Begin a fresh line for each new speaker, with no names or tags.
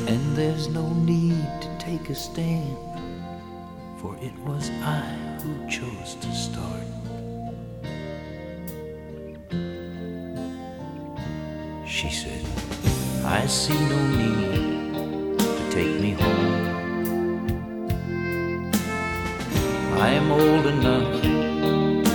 And there's no need to take a stand, for it was I who chose to start. She said, I see no need to take me home. I am old enough